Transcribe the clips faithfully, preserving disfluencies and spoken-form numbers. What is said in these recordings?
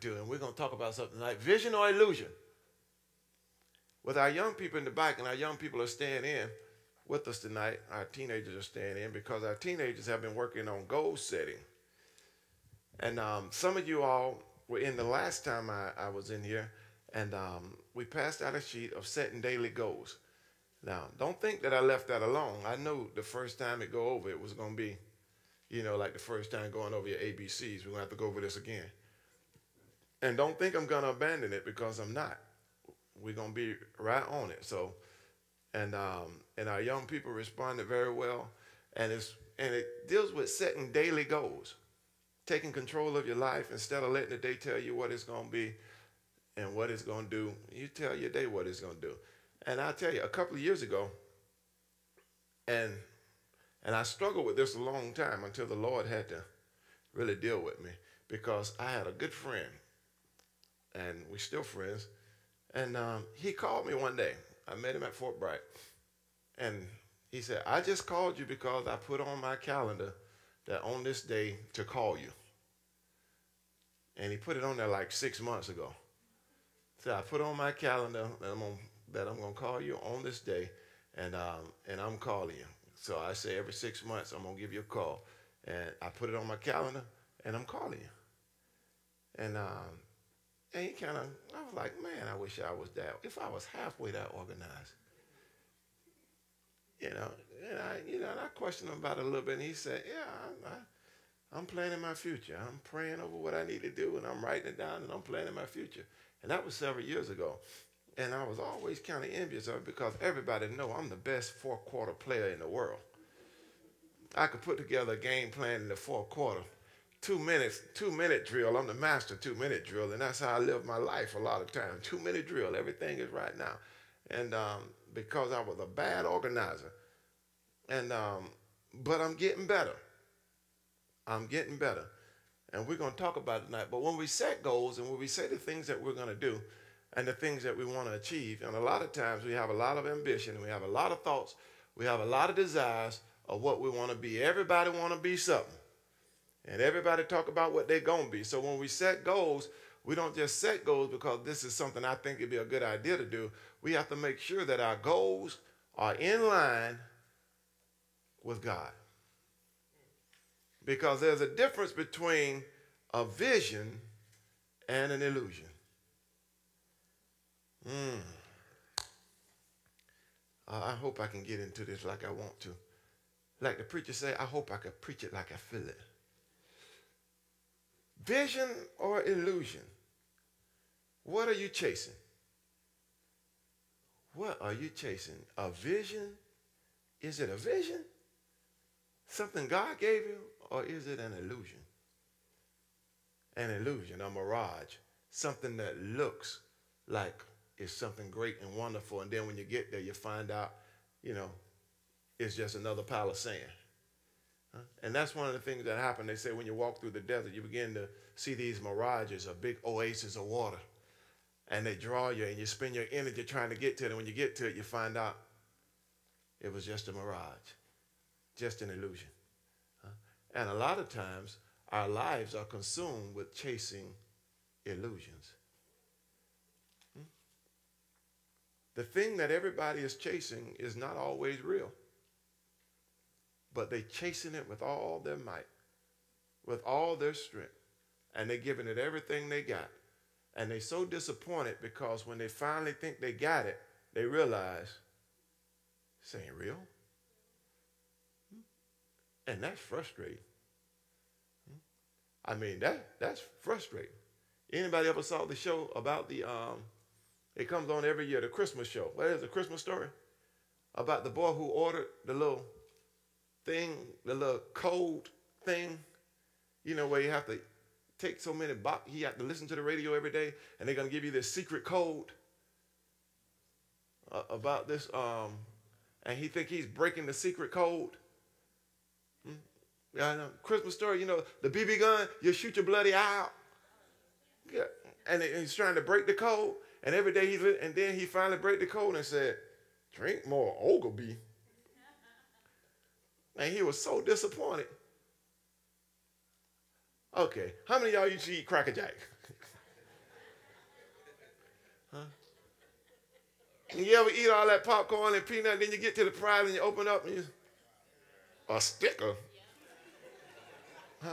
to, and we're going to talk about something like vision or illusion. With our young people in the back, and our young people are staying in with us tonight, our teenagers are staying in because our teenagers have been working on goal setting. And um, some of you all were in the last time I, I was in here, and um, we passed out a sheet of setting daily goals. Now, don't think that I left that alone. I knew the first time it go over, it was going to be, you know, like the first time going over your A B Cs. We're going to have to go over this again. And don't think I'm going to abandon it because I'm not. We're going to be right on it. So, and um, and our young people responded very well. And it's and it deals with setting daily goals, taking control of your life instead of letting the day tell you what it's going to be and what it's going to do. You tell your day what it's going to do. And I'll tell you, a couple of years ago, and and I struggled with this a long time until the Lord had to really deal with me because I had a good friend, and we're still friends, and um, he called me one day. I met him at Fort Bragg, and he said, I just called you because I put on my calendar that on this day to call you. And he put it on there like six months ago. So I put on my calendar that I'm gonna, that I'm gonna call you on this day, and um, and I'm calling you. So I say every six months I'm gonna give you a call, and I put it on my calendar, and I'm calling you. And um, and he kind of, I was like, man, I wish I was that. If I was halfway that organized, you know. And I, you know, and I questioned him about it a little bit, and he said, yeah, I, I, I'm planning my future. I'm praying over what I need to do, and I'm writing it down, and I'm planning my future. And that was several years ago. And I was always kind of envious of it because everybody know I'm the best four-quarter player in the world. I could put together a game plan in the fourth quarter. Two minutes, two-minute drill. I'm the master two-minute drill, and that's how I live my life a lot of times. Two-minute drill. Everything is right now. And um, because I was a bad organizer. And um, but I'm getting better. I'm getting better. And we're going to talk about it tonight. But when we set goals and when we say the things that we're going to do and the things that we want to achieve, and a lot of times we have a lot of ambition, and we have a lot of thoughts, we have a lot of desires of what we want to be. Everybody want to be something. And everybody talk about what they're going to be. So when we set goals, we don't just set goals because this is something I think it'd be a good idea to do. We have to make sure that our goals are in line with God. Because there's a difference between a vision and an illusion. Mm. Uh, I hope I can get into this like I want to. Like the preacher say, I hope I can preach it like I feel it. Vision or illusion? What are you chasing? What are you chasing? A vision? Is it a vision? Something God gave you? Or is it an illusion? An illusion, a mirage. Something that looks like it's something great and wonderful. And then when you get there, you find out, you know, it's just another pile of sand. Huh? And that's one of the things that happen. They say when you walk through the desert, you begin to see these mirages, a big oasis of water. And they draw you, and you spend your energy trying to get to it. And when you get to it, you find out it was just a mirage, just an illusion. And a lot of times, our lives are consumed with chasing illusions. Hmm? The thing that everybody is chasing is not always real. But they're chasing it with all their might, with all their strength. And they're giving it everything they got. And they're so disappointed because when they finally think they got it, they realize this ain't real. And that's frustrating. I mean, that that's frustrating. Anybody ever saw the show about the, um, it comes on every year, the Christmas show. What is the Christmas story? About the boy who ordered the little thing, the little code thing, you know, where you have to take so many boxes, he have to listen to the radio every day, and they're going to give you this secret code uh, about this, um, and he think he's breaking the secret code. Yeah, Christmas story, you know, the B B gun, you shoot your bloody eye out. Yeah. And he's trying to break the code. And every day he lit, and then he finally break the code and said, drink more Ogilvy. And he was so disappointed. Okay, how many of y'all used to eat Cracker Jack? And you ever eat all that popcorn and peanut, and then you get to the prize and you open up and you, a sticker. Huh?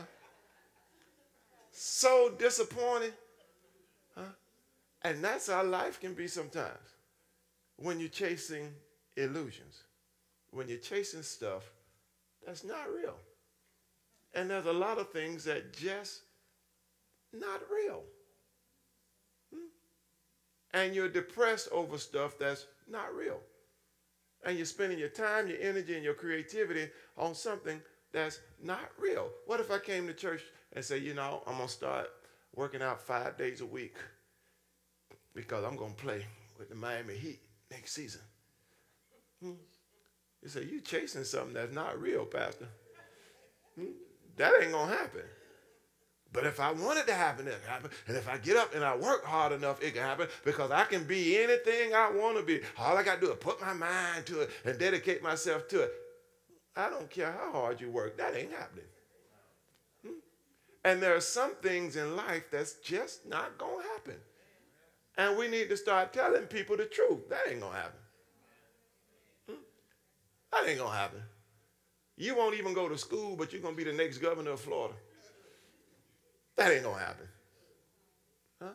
So disappointing. Huh? And that's how life can be sometimes. When you're chasing illusions. When you're chasing stuff that's not real. And there's a lot of things that just not real. Hmm? And you're depressed over stuff that's not real. And you're spending your time, your energy, and your creativity on something that's not real. What if I came to church and say, you know, I'm going to start working out five days a week because I'm going to play with the Miami Heat next season? Hmm? You say, you chasing something that's not real, Pastor. Hmm? That ain't going to happen. But if I want it to happen, it can happen. And if I get up and I work hard enough, it can happen because I can be anything I want to be. All I got to do is put my mind to it and dedicate myself to it. I don't care how hard you work. That ain't happening. Hmm? And there are some things in life that's just not going to happen. And we need to start telling people the truth. That ain't going to happen. Hmm? That ain't going to happen. You won't even go to school, but you're going to be the next governor of Florida. That ain't going to happen. Huh?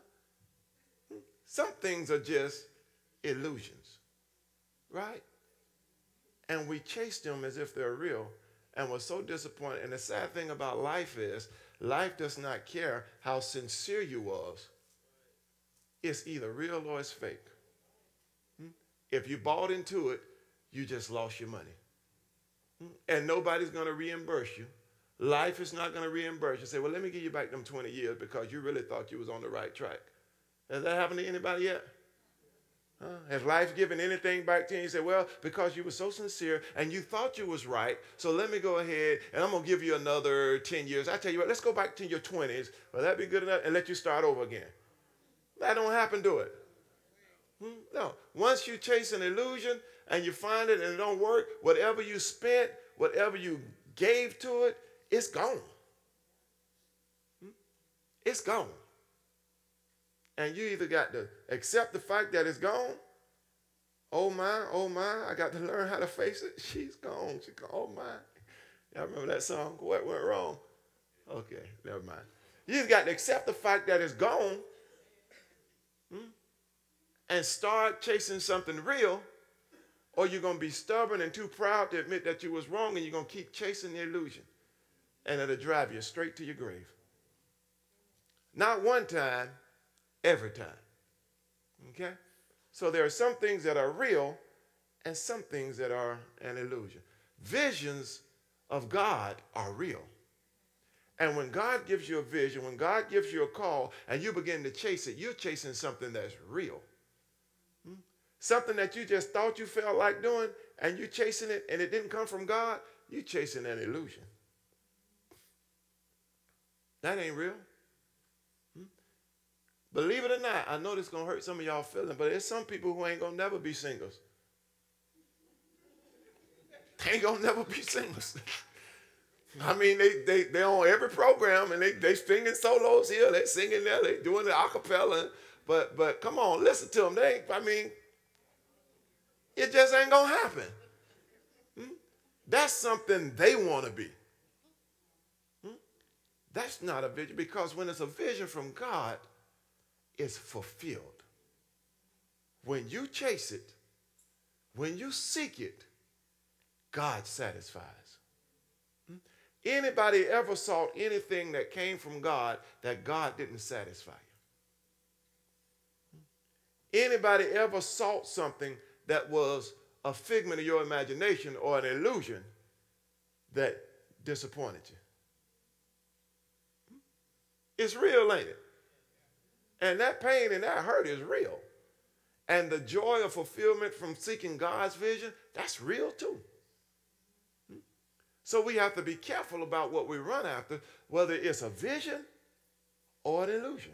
Some things are just illusions, right? And we chase them as if they're real, and we're so disappointed. And the sad thing about life is, life does not care how sincere you was. It's either real or it's fake. Hmm? If you bought into it, you just lost your money. Hmm? And nobody's going to reimburse you. Life is not going to reimburse you. Say, well, let me give you back them twenty years because you really thought you was on the right track. Has that happened to anybody yet? Huh? Has life given anything back to you? You say, well, because you were so sincere and you thought you was right, so let me go ahead and I'm going to give you another ten years. I tell you what, let's go back to your twenties. Will that be good enough? And let you start over again. That don't happen, do it? Hmm? No. Once you chase an illusion and you find it and it don't work, whatever you spent, whatever you gave to it, it's gone. Hmm? It's gone. And you either got to accept the fact that it's gone. Oh my, oh my, I got to learn how to face it. She's gone. She's gone. Oh my. Y'all remember that song? What went wrong? Okay, never mind. You just got to accept the fact that it's gone. Hmm? And start chasing something real, or you're going to be stubborn and too proud to admit that you was wrong, and you're going to keep chasing the illusion. And it'll drive you straight to your grave. Not one time, every time. Okay? So there are some things that are real and some things that are an illusion. Visions of God are real. And when God gives you a vision, when God gives you a call and you begin to chase it, you're chasing something that's real. Hmm? Something that you just thought you felt like doing and you're chasing it and it didn't come from God, you're chasing an illusion. That ain't real. Hmm? Believe it or not, I know this is going to hurt some of y'all feelings, but there's some people who ain't going to never be singles. They ain't going to never be singles. I mean, they they they on every program, and they they singing solos here, they singing there, they doing the acapella, but but come on, listen to them. They ain't, I mean, it just ain't going to happen. Hmm? That's something they want to be. That's not a vision, because when it's a vision from God, it's fulfilled. When you chase it, when you seek it, God satisfies. Hmm? Anybody ever sought anything that came from God that God didn't satisfy you? Hmm? Anybody ever sought something that was a figment of your imagination or an illusion that disappointed you? It's real, ain't it? And that pain and that hurt is real. And the joy of fulfillment from seeking God's vision, that's real too. So we have to be careful about what we run after, whether it's a vision or an illusion.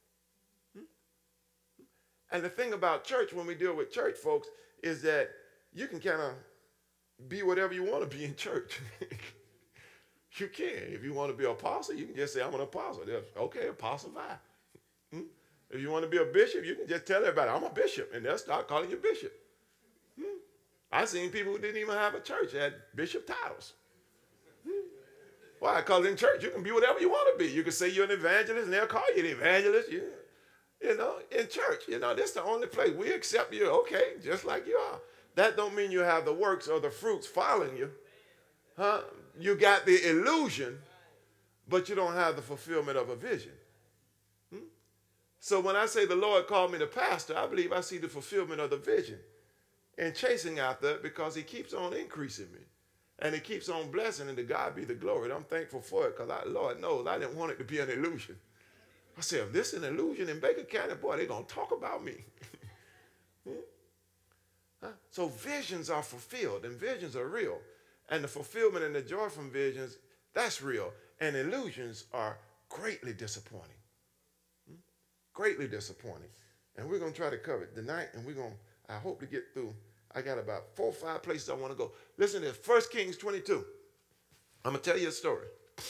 And the thing about church, when we deal with church folks, is that you can kind of be whatever you want to be in church. You can. If you want to be an apostle, you can just say, I'm an apostle. Okay, Apostle Vi. Hmm? If you want to be a bishop, you can just tell everybody, I'm a bishop, and they'll start calling you bishop. Hmm. I've seen people who didn't even have a church had bishop titles. Hmm. Why? Because in church, you can be whatever you want to be. You can say you're an evangelist, and they'll call you an evangelist. You, you know, in church, you know, this is the only place we accept you, okay, just like you are. That don't mean you have the works or the fruits following you. Huh? You got the illusion, but you don't have the fulfillment of a vision. Hmm? So when I say the Lord called me the pastor, I believe I see the fulfillment of the vision and chasing after it because he keeps on increasing me. And he keeps on blessing, and to God be the glory. And I'm thankful for it because Lord knows I didn't want it to be an illusion. I said, if this is an illusion in Baker County, boy, they're going to talk about me. hmm? huh? So visions are fulfilled, and visions are real. And the fulfillment and the joy from visions, that's real. And illusions are greatly disappointing. Hmm? Greatly disappointing. And we're going to try to cover it tonight, and we're going to, I hope to get through. I got about four or five places I want to go. Listen to this, First Kings twenty-two. I'm going to tell you a story.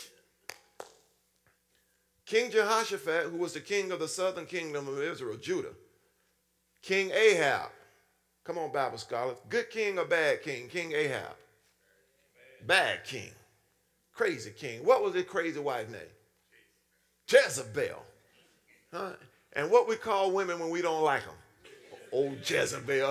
King Jehoshaphat, who was the king of the southern kingdom of Israel, Judah. King Ahab. Come on, Bible scholars. Good king or bad king? King Ahab. Bad king. Crazy king. What was his crazy wife's name? Jezebel. Huh? And what we call women when we don't like them? Old Jezebel.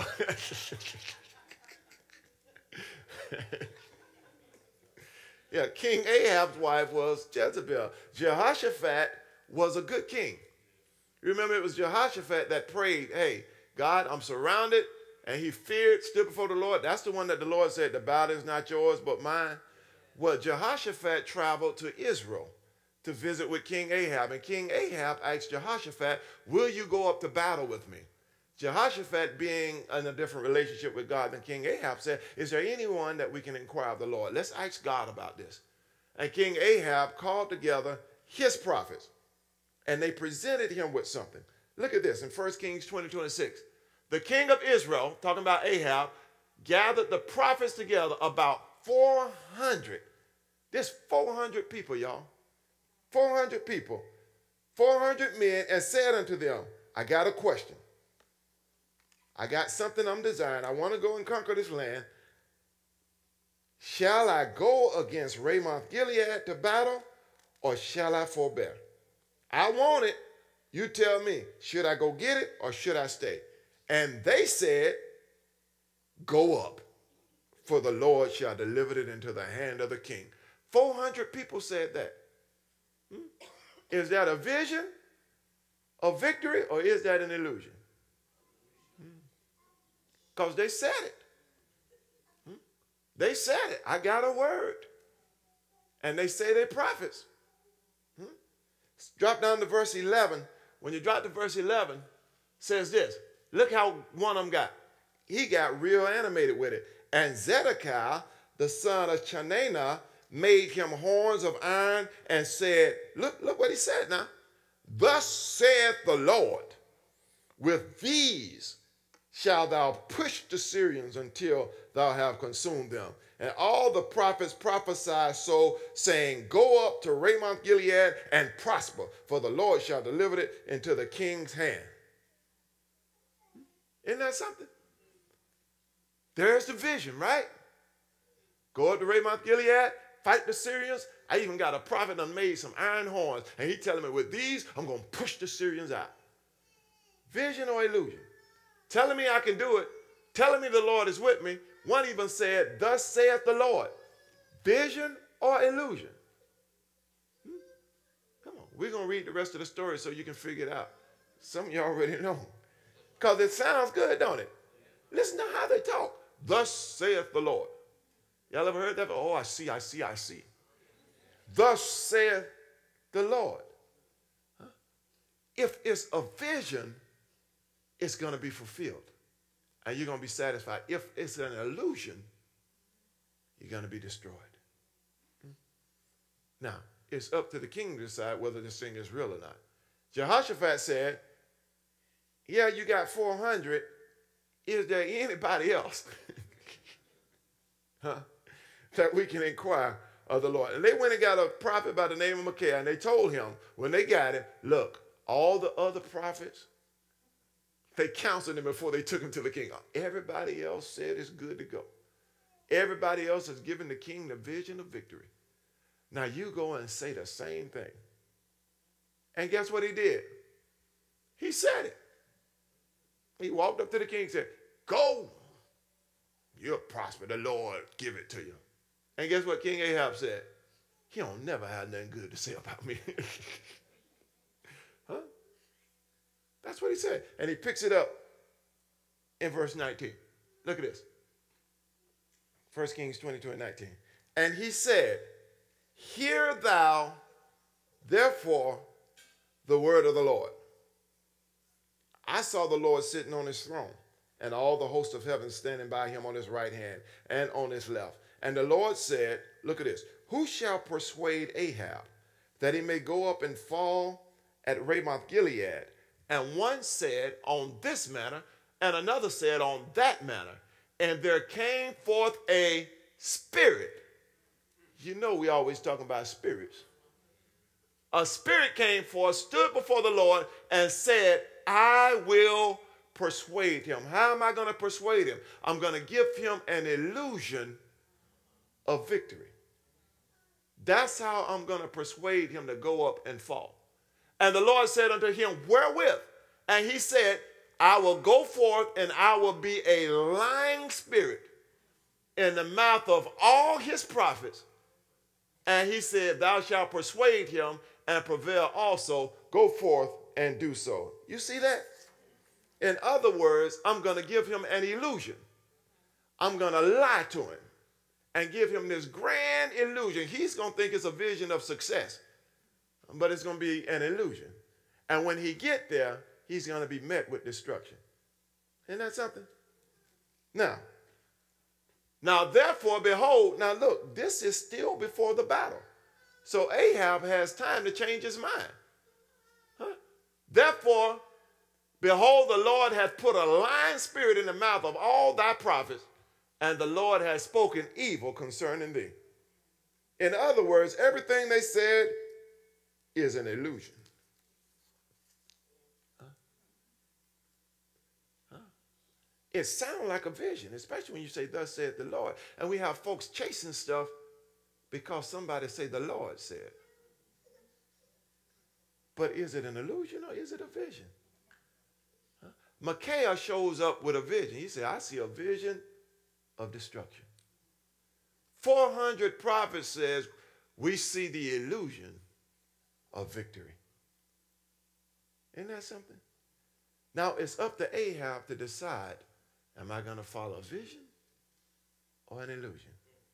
Yeah, King Ahab's wife was Jezebel. Jehoshaphat was a good king. You remember it was Jehoshaphat that prayed, hey, God, I'm surrounded, and he feared, stood before the Lord. That's the one that the Lord said, the battle is not yours but mine. Well, Jehoshaphat traveled to Israel to visit with King Ahab, and King Ahab asked Jehoshaphat, will you go up to battle with me? Jehoshaphat, being in a different relationship with God than King Ahab, said, is there anyone that we can inquire of the Lord? Let's ask God about this. And King Ahab called together his prophets, and they presented him with something. Look at this in First Kings twenty, twenty-six. The king of Israel, talking about Ahab, gathered the prophets together, about four hundred. There's four hundred people, y'all. four hundred people. four hundred men, and said unto them, I got a question. I got something I'm desiring. I want to go and conquer this land. Shall I go against Ramoth Gilead to battle, or shall I forbear? I want it. You tell me, should I go get it, or should I stay? And they said, go up, for the Lord shall deliver it into the hand of the king. four hundred people said that. Hmm? Is that a vision of victory, or is that an illusion? Because they said it. Hmm? They said it. I got a word. And they say they're prophets. Hmm? Drop down to verse eleven. When you drop to verse eleven, it says this. Look how one of them got. He got real animated with it. And Zedekiah, the son of Chenaanah, made him horns of iron and said, look, look what he said now. Thus saith the Lord, with these shalt thou push the Syrians until thou have consumed them. And all the prophets prophesied so, saying, go up to Ramoth Gilead and prosper, for the Lord shall deliver it into the king's hand. Isn't that something? There's the vision, right? Go up to Ramoth Gilead, fight the Syrians. I even got a prophet that made some iron horns, and he telling me, with these, I'm going to push the Syrians out. Vision or illusion? Telling me I can do it, telling me the Lord is with me. One even said, thus saith the Lord. Vision or illusion? Hmm? Come on, we're going to read the rest of the story so you can figure it out. Some of you already know. Because it sounds good, don't it? Listen to how they talk. Thus saith the Lord. Y'all ever heard that? Oh, I see, I see, I see. Thus saith the Lord. Huh? If it's a vision, it's going to be fulfilled. And you're going to be satisfied. If it's an illusion, you're going to be destroyed. Hmm? Now, it's up to the king to decide whether this thing is real or not. Jehoshaphat said, yeah, you got four hundred. Is there anybody else huh, that we can inquire of the Lord? And they went and got a prophet by the name of Micaiah, and they told him, when they got it, look, All the other prophets, they counseled him before they took him to the king. Everybody else said it's good to go. Everybody else has given the king the vision of victory. Now you go and say the same thing. And guess what he did? He said it. He walked up to the king and said, go. You'll prosper. The Lord give it to you. And guess what King Ahab said? He don't never have nothing good to say about me. Huh? That's what he said. And he picks it up in verse nineteen. Look at this. First Kings twenty-two and nineteen. And he said, hear thou therefore the word of the Lord. I saw the Lord sitting on his throne, and all the host of heaven standing by him on his right hand and on his left. And the Lord said, look at this, who shall persuade Ahab that he may go up and fall at Ramoth Gilead? And one said on this manner, and another said on that manner. And there came forth a spirit. You know we always talking about spirits. A spirit came forth, stood before the Lord, and said, I will persuade him. How am I going to persuade him? I'm going to give him an illusion of victory. That's how I'm going to persuade him to go up and fall. And the Lord said unto him, wherewith? And he said, I will go forth and I will be a lying spirit in the mouth of all his prophets. And he said, thou shalt persuade him and prevail also. Go forth and do so. You see that? In other words, I'm going to give him an illusion. I'm going to lie to him and give him this grand illusion. He's going to think it's a vision of success, but it's going to be an illusion. And when he get there, he's going to be met with destruction. Isn't that something? Now, now therefore, behold, now look, this is still before the battle. So Ahab has time to change his mind. Huh? Therefore, behold, the Lord hath put a lying spirit in the mouth of all thy prophets, and the Lord has spoken evil concerning thee. In other words, everything they said is an illusion. Huh? Huh? It sounds like a vision, especially when you say, thus saith the Lord. And we have folks chasing stuff because somebody say the Lord said. But is it an illusion or is it a vision? Huh? Micaiah shows up with a vision. He said, I see a vision of destruction. four hundred prophets says, we see the illusion of victory. Isn't that something? Now it's up to Ahab to decide, am I going to follow a vision or an illusion?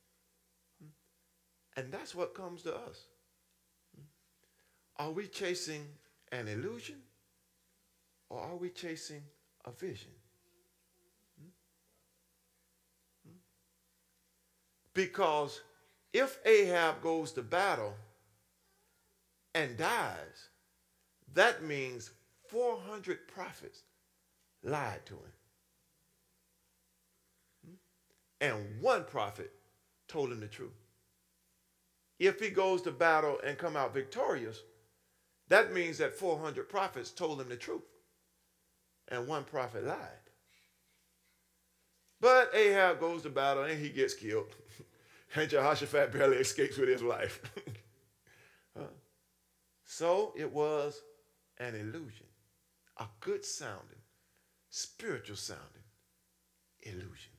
And that's what comes to us. Are we chasing an illusion or are we chasing a vision? Because if Ahab goes to battle and dies, that means four hundred prophets lied to him. And one prophet told him the truth. If he goes to battle and come out victorious, that means that four hundred prophets told him the truth. And one prophet lied. But Ahab goes to battle and he gets killed. And Jehoshaphat barely escapes with his life. Huh? So it was an illusion. A good sounding, spiritual sounding illusion.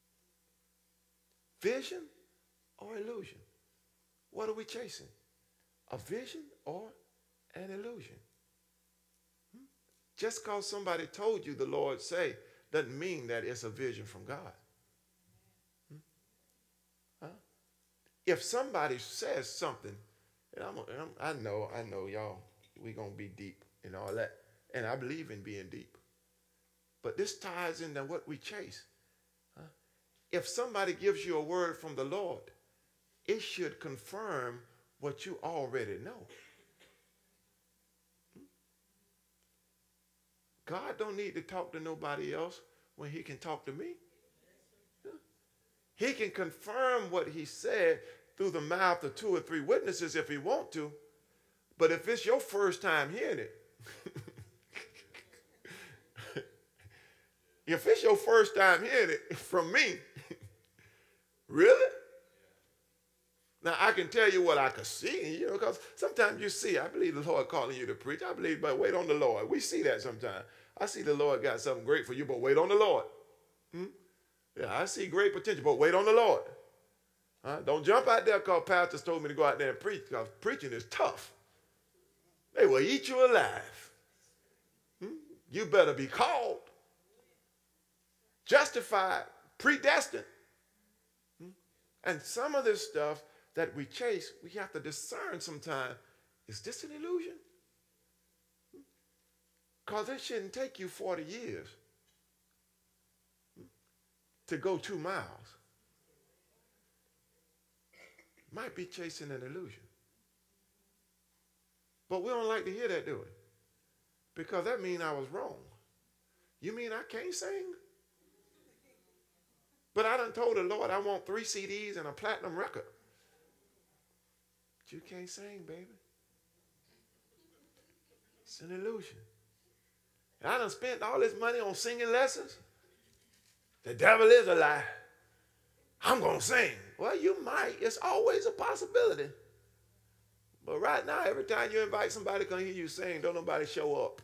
Vision or illusion? What are we chasing? A vision or an illusion? Hmm? Just because somebody told you the Lord say doesn't mean that it's a vision from God. Hmm? Huh? If somebody says something, and I'm, I'm, I know, I know y'all, we're going to be deep and all that. And I believe in being deep. But this ties into what we chase. Huh? If somebody gives you a word from the Lord, it should confirm what you already know. God don't need to talk to nobody else when he can talk to me. He can confirm what he said through the mouth of two or three witnesses if he want to. But if it's your first time hearing it, If it's your first time hearing it from me, really? Now, I can tell you what I could see, you know, because sometimes you see, I believe the Lord calling you to preach. I believe, but wait on the Lord. We see that sometimes. I see the Lord got something great for you, but wait on the Lord. Hmm? Yeah, I see great potential, but wait on the Lord. Huh? Don't jump out there because pastors told me to go out there and preach, because preaching is tough. They will eat you alive. Hmm? You better be called, justified, predestined. Hmm? And some of this stuff that we chase, we have to discern sometimes, is this an illusion? Because it shouldn't take you forty years to go two miles. Might be chasing an illusion. But we don't like to hear that, do we? Because that means I was wrong. You mean I can't sing? But I done told the Lord I want three C Ds and a platinum record. But you can't sing, baby. It's an illusion. And I done spent all this money on singing lessons. The devil is a lie. I'm going to sing. Well, you might. It's always a possibility. But right now, every time you invite somebody to come hear you sing, don't nobody show up.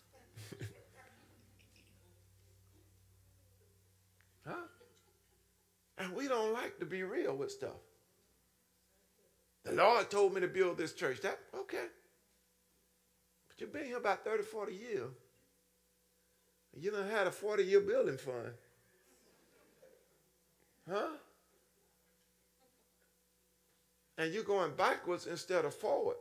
Huh? And we don't like to be real with stuff. The Lord told me to build this church. That, okay. But you've been here about thirty, forty years. You done had a forty-year building fund. Huh? And you're going backwards instead of forward.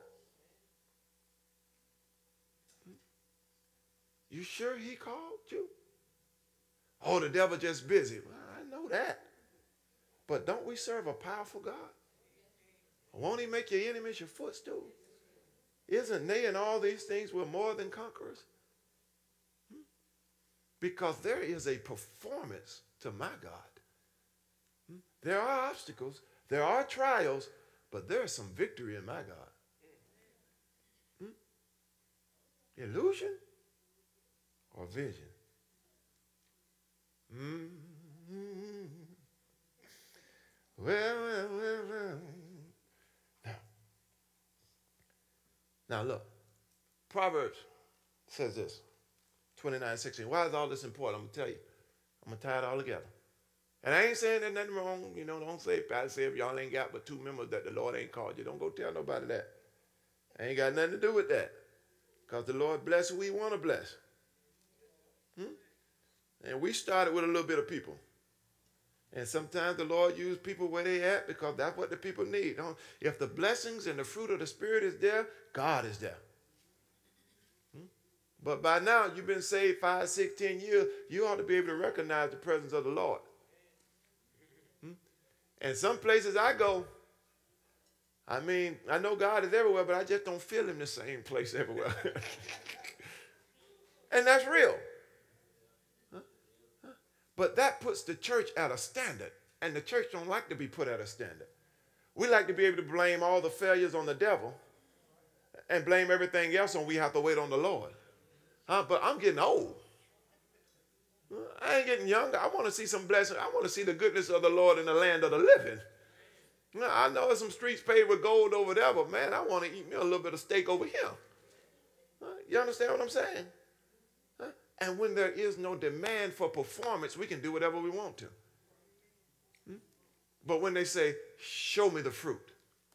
You sure he called you? Oh, the devil just busy. Well, I know that. But don't we serve a powerful God? Won't he make your enemies your footstool? Isn't they and all these things we're more than conquerors? Hmm? Because there is a performance to my God. Hmm? There are obstacles, there are trials, but there is some victory in my God. Hmm? Illusion or vision? Mm-hmm. Well, well, well, well. Now, now look, Proverbs says this, twenty-nine sixteen. Why is all this important? I'm going to tell you. I'm going to tie it all together. And I ain't saying there's nothing wrong. You know, don't say, Pastor, say if y'all ain't got but two members that the Lord ain't called you. Don't go tell nobody that. I ain't got nothing to do with that. Because the Lord bless who he want to bless. Hmm? And we started with a little bit of people. And sometimes the Lord used people where they at because that's what the people need. If the blessings and the fruit of the Spirit is there, God is there. Hmm? But by now, you've been saved five, six, ten years. You ought to be able to recognize the presence of the Lord. Hmm? And some places I go, I mean, I know God is everywhere, but I just don't feel him the same place everywhere. And that's real. But that puts the church at a standard, and the church don't like to be put at a standard. We like to be able to blame all the failures on the devil and blame everything else on we have to wait on the Lord. Huh? But I'm getting old. I ain't getting younger. I want to see some blessing. I want to see the goodness of the Lord in the land of the living. I know there's some streets paved with gold over there, but man, I want to eat me a little bit of steak over here. You understand what I'm saying? And when there is no demand for performance, we can do whatever we want to. Hmm? But when they say, show me the fruit,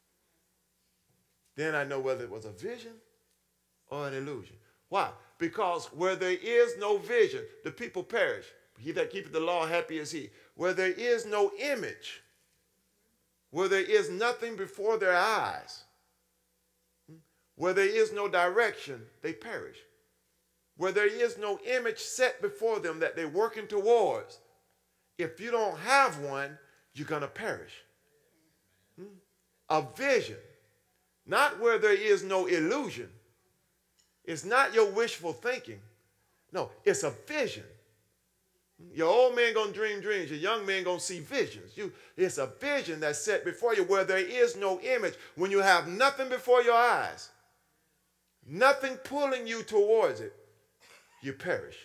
then I know whether it was a vision or an illusion. Why? Because where there is no vision, the people perish. He that keepeth the law, happy is he. Where there is no image, where there is nothing before their eyes, hmm? where there is no direction, they perish. Where there is no image set before them that they're working towards, if you don't have one, you're going to perish. Hmm? A vision, not where there is no illusion. It's not your wishful thinking. No, it's a vision. Your old man going to dream dreams. Your young man going to see visions. You, it's a vision that's set before you where there is no image. When you have nothing before your eyes, nothing pulling you towards it, you perish.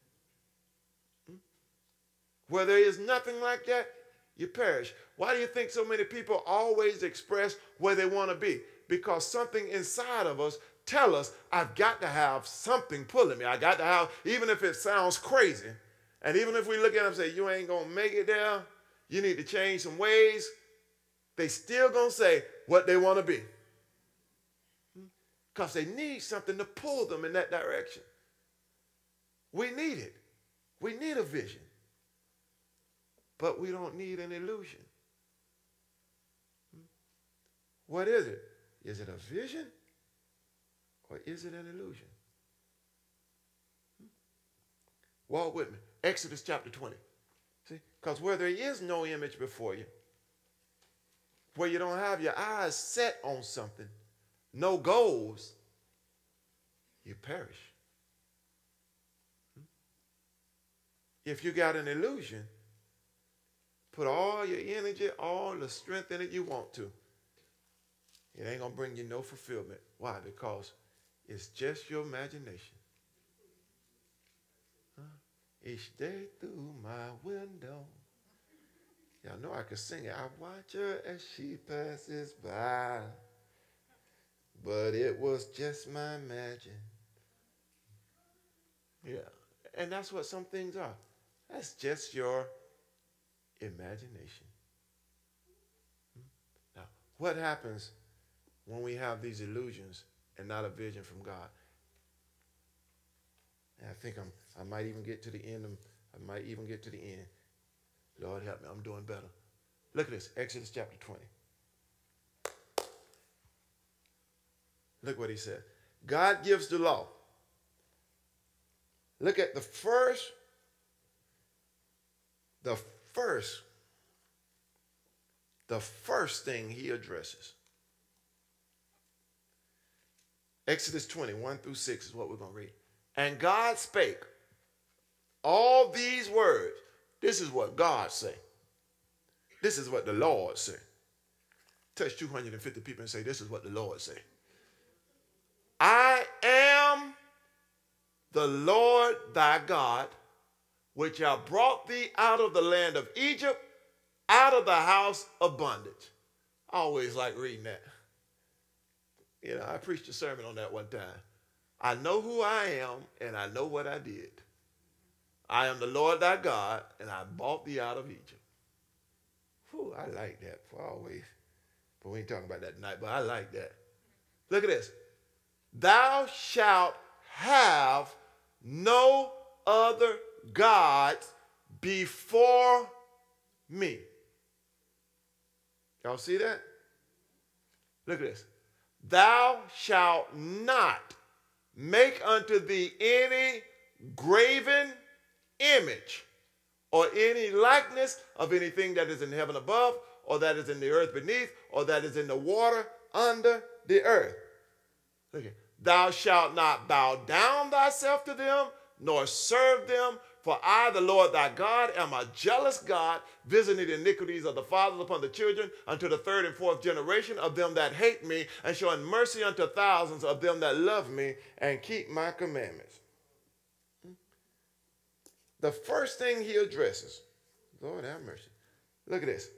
Where there is nothing like that, you perish. Why do you think so many people always express where they want to be? Because something inside of us tell us, I've got to have something pulling me. I got to have, even if it sounds crazy, and even if we look at them and say, you ain't going to make it there, you need to change some ways, they still going to say what they want to be. Because they need something to pull them in that direction. We need it. We need a vision. But we don't need an illusion. What is it? Is it a vision or is it an illusion? Walk with me. Exodus chapter twenty. See? Because where there is no image before you, where you don't have your eyes set on something, no goals, you perish. If you got an illusion, put all your energy, all the strength in it you want to. It ain't going to bring you no fulfillment. Why? Because it's just your imagination. Huh? Each day through my window. Y'all know I can sing it. I watch her as she passes by. But it was just my imagination. Yeah. And that's what some things are. That's just your imagination. Now, what happens when we have these illusions and not a vision from God? And I think I'm, I might even get to the end. Of, I might even get to the end. Lord help me, I'm doing better. Look at this, Exodus chapter twenty. Look what he said. God gives the law. Look at the first, the first, the first thing he addresses. Exodus twenty, one through six is what we're going to read. And God spake all these words. This is what God say. This is what the Lord say. Touch two hundred fifty people and say, this is what the Lord say. I am the Lord thy God, which I brought thee out of the land of Egypt, out of the house of bondage. I always like reading that. You know, I preached a sermon on that one time. I know who I am, and I know what I did. I am the Lord thy God, and I brought thee out of Egypt. Whew, I like that for always. But we ain't talking about that tonight, but I like that. Look at this. Thou shalt have no other gods before me. Y'all see that? Look at this. Thou shalt not make unto thee any graven image or any likeness of anything that is in heaven above, or that is in the earth beneath, or that is in the water under the earth. Look at, thou shalt not bow down thyself to them, nor serve them, for I, the Lord thy God, am a jealous God, visiting the iniquities of the fathers upon the children, unto the third and fourth generation of them that hate me, and showing mercy unto thousands of them that love me and keep my commandments. The first thing he addresses, Lord have mercy. Look at this.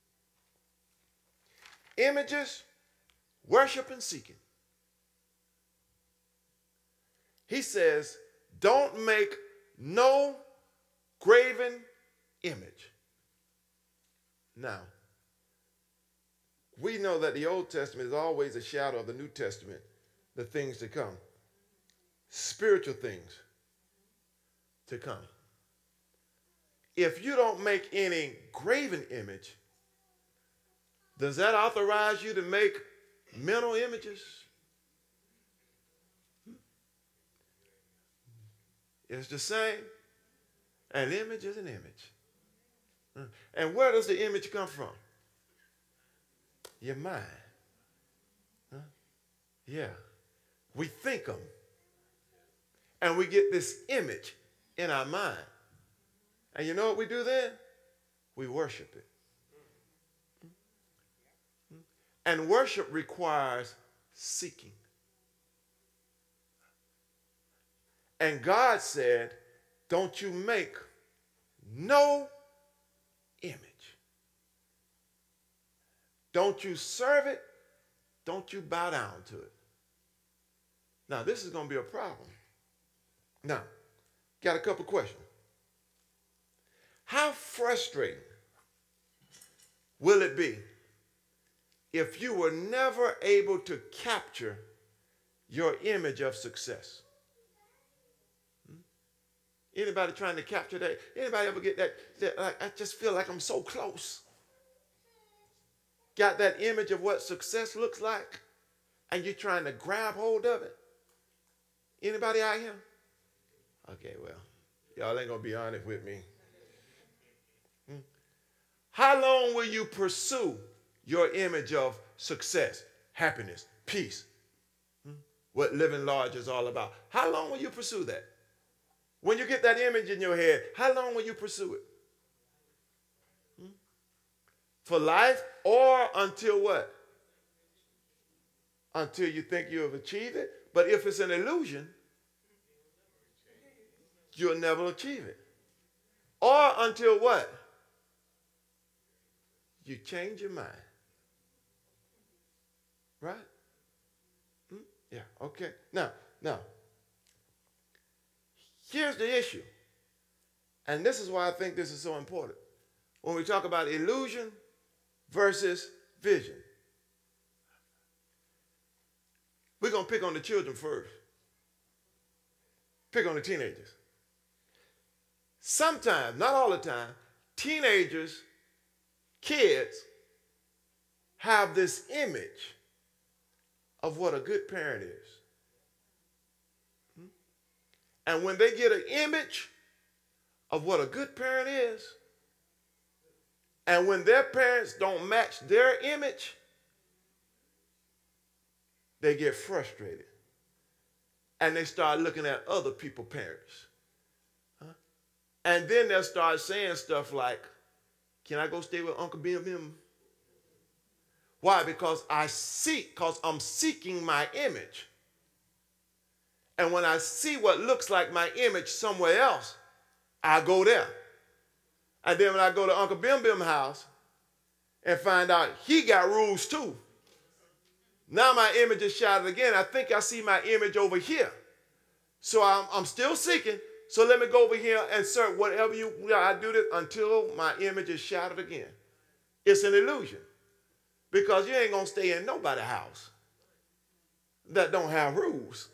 Images, worship, and seeking. He says, don't make no graven image. Now, we know that the Old Testament is always a shadow of the New Testament, the things to come. Spiritual things to come. If you don't make any graven image, does that authorize you to make mental images? It's the same. An image is an image. And where does the image come from? Your mind. Huh? Yeah. We think them. And we get this image in our mind. And you know what we do then? We worship it. And worship requires seeking. And God said, don't you make no image. Don't you serve it. Don't you bow down to it. Now, this is going to be a problem. Now, got a couple questions. How frustrating will it be if you were never able to capture your image of success? Hmm? Anybody trying to capture that? Anybody ever get that, that like, I just feel like I'm so close. Got that image of what success looks like, and you're trying to grab hold of it? Anybody out here? Okay, well, y'all ain't going to be honest with me. Hmm? How long will you pursue your image of success, happiness, peace? Hmm? What living large is all about. How long will you pursue that? When you get that image in your head, how long will you pursue it? Hmm? For life, or until what? Until you think you have achieved it. But if it's an illusion, you'll never achieve it. Or until what? You change your mind. Right? Hmm? Yeah, okay. Now, now, here's the issue. And this is why I think this is so important. When we talk about illusion versus vision. We're going to pick on the children first. Pick on the teenagers. Sometimes, not all the time, teenagers, kids, have this image of what a good parent is. And when they get an image of what a good parent is, and when their parents don't match their image, they get frustrated. And they start looking at other people's parents. Huh? And then they'll start saying stuff like, can I go stay with Uncle Bim Bim? Why? Because I seek, because I'm seeking my image. And when I see what looks like my image somewhere else, I go there. And then when I go to Uncle Bim Bim's house and find out he got rules too, now my image is shattered again. I think I see my image over here. So I'm, I'm still seeking. So let me go over here and search whatever you, I do this until my image is shattered again. It's an illusion. Because you ain't going to stay in nobody's house that don't have rules.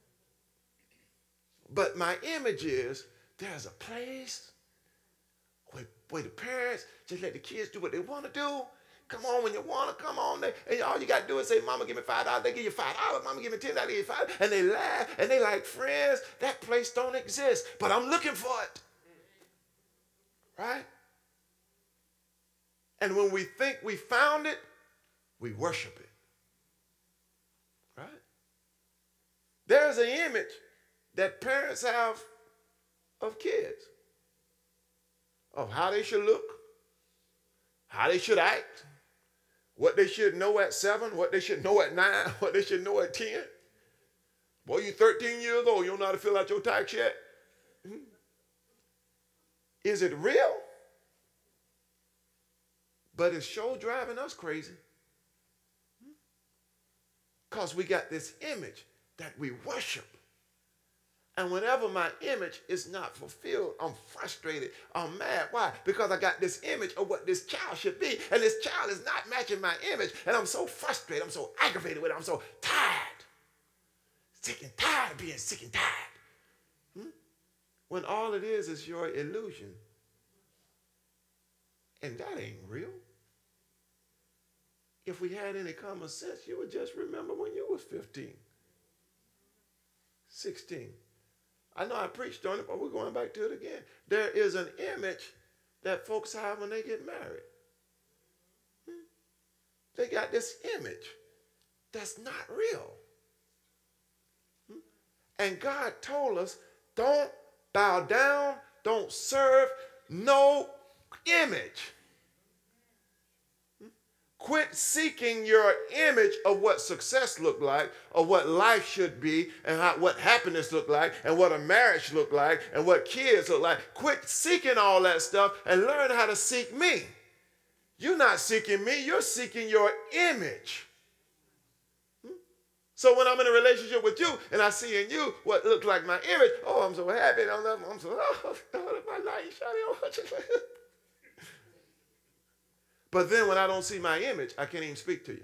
But my image is there's a place where, where the parents just let the kids do what they want to do. Come on when you want to, come on. They, and all you got to do is say, Mama, give me five dollars. They give you five dollars. Mama, give me ten dollars. They give you five dollars. And they laugh, and they like friends. That place don't exist, but I'm looking for it. Right? And when we think we found it, we worship it. Right? There's an image that parents have of kids, of how they should look, how they should act, what they should know at seven, what they should know at nine, what they should know at ten. Boy, you thirteen years old, you don't know how to fill out your tax yet? Hmm? Is it real? But it's sure driving us crazy. Because we got this image that we worship. And whenever my image is not fulfilled, I'm frustrated, I'm mad. Why? Because I got this image of what this child should be, and this child is not matching my image, and I'm so frustrated, I'm so aggravated with it, I'm so tired. Sick and tired of being sick and tired. Hmm? When all it is is your illusion. And that ain't real. If we had any common sense, you would just remember when you was fifteen, sixteen. I know I preached on it, but we're going back to it again. There is an image that folks have when they get married. Hmm? They got this image that's not real. Hmm? And God told us, don't bow down, don't serve no image. Hmm? Quit seeking your image of what success looked like, or what life should be, and how, what happiness looked like, and what a marriage looked like, and what kids look like. Quit seeking all that stuff and learn how to seek me. You're not seeking me, you're seeking your image. Hmm? So when I'm in a relationship with you and I see in you what looks like my image, oh, I'm so happy. I'm, I'm so, oh, my life, but then when I don't see my image, I can't even speak to you.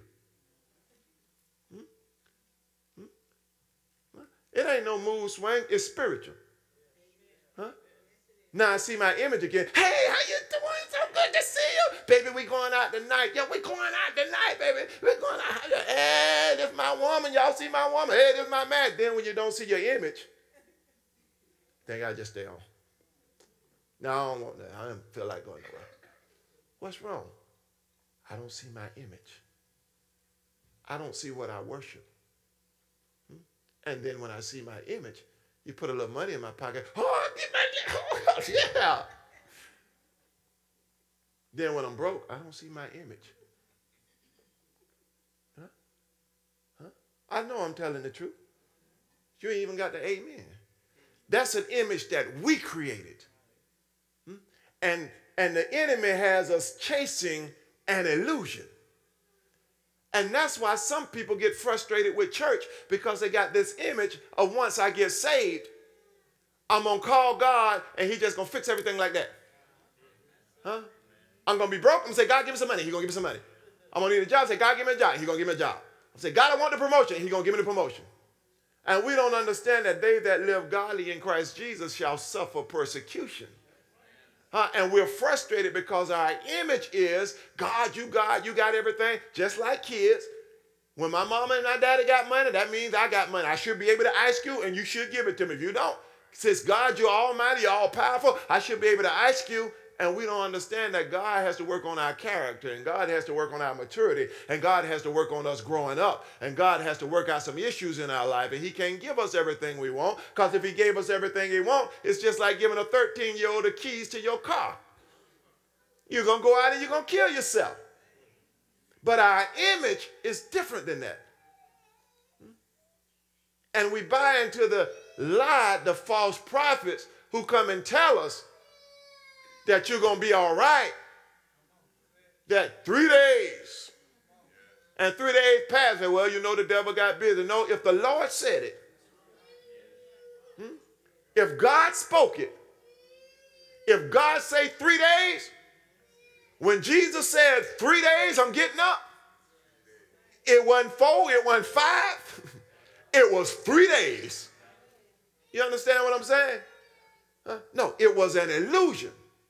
Hmm? Hmm? It ain't no mood swing, it's spiritual. Huh? Now I see my image again. Hey, how you doing? So good to see you. Baby, we going out tonight. Yeah, we going out tonight, baby. We're going out. Hey, this my woman. Y'all see my woman. Hey, this my man. Then when you don't see your image, then I just stay on. No, I don't want that. I don't feel like going nowhere. What's wrong? I don't see my image. I don't see what I worship. Hmm? And then when I see my image, you put a little money in my pocket. Oh, get my, oh yeah. Then when I'm broke, I don't see my image. Huh? Huh? I know I'm telling the truth. You ain't even got the amen. That's an image that we created. Hmm? And, and the enemy has us chasing an illusion. And that's why some people get frustrated with church, because they got this image of once I get saved, I'm going to call God and he's just going to fix everything like that. Huh? I'm going to be broke. I'm going to say, God, give me some money. He's going to give me some money. I'm going to need a job. Say, God, give me a job. He's going to give me a job. I say, God, I want the promotion. He's going to give me the promotion. And we don't understand that they that live godly in Christ Jesus shall suffer persecution. Uh, and we're frustrated because our image is, God, you God, you got everything, just like kids. When my mama and my daddy got money, that means I got money. I should be able to ask you, and you should give it to me. If you don't, since God, you're almighty, you're all powerful, I should be able to ask you. And we don't understand that God has to work on our character, and God has to work on our maturity, and God has to work on us growing up, and God has to work out some issues in our life, and he can't give us everything we want, because if he gave us everything he wants, it's just like giving a thirteen-year-old the keys to your car. You're going to go out and you're going to kill yourself. But our image is different than that. And we buy into the lie, the false prophets who come and tell us that you're going to be all right. That three days. And three days pass. And well, you know the devil got busy. No, if the Lord said it, hmm, if God spoke it, if God say three days, when Jesus said three days, I'm getting up, it wasn't four, it wasn't five, it was three days. You understand what I'm saying? Huh? No, it was an illusion.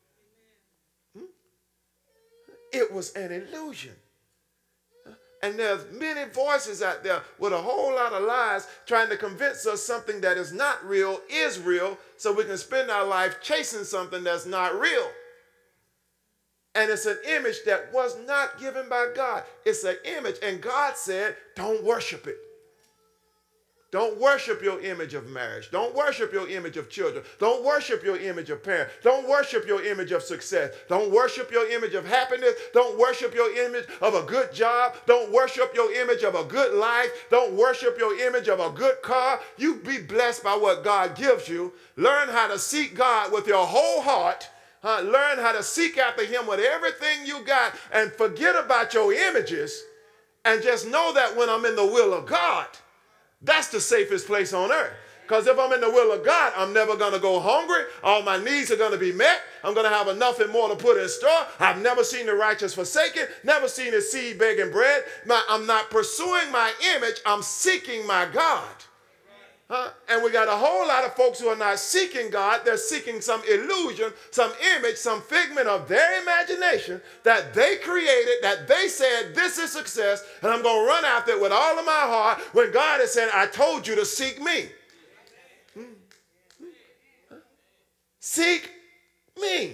It was an illusion. And there's many voices out there with a whole lot of lies trying to convince us something that is not real is real, so we can spend our life chasing something that's not real. And it's an image that was not given by God. It's an image, and God said, don't worship it. Don't worship your image of marriage. Don't worship your image of children. Don't worship your image of parents. Don't worship your image of success. Don't worship your image of happiness. Don't worship your image of a good job. Don't worship your image of a good life. Don't worship your image of a good car. You be blessed by what God gives you. Learn how to seek God with your whole heart. Uh, learn how to seek after him with everything you got, and forget about your images, and just know that when I'm in the will of God, that's the safest place on earth. Because if I'm in the will of God, I'm never going to go hungry. All my needs are going to be met. I'm going to have enough and more to put in store. I've never seen the righteous forsaken, never seen his seed begging bread. My, I'm not pursuing my image. I'm seeking my God. Huh? And we got a whole lot of folks who are not seeking God. They're seeking some illusion, some image, some figment of their imagination that they created, that they said, this is success, and I'm going to run after it with all of my heart, when God is saying, I told you to seek me. Hmm. Huh? Seek me.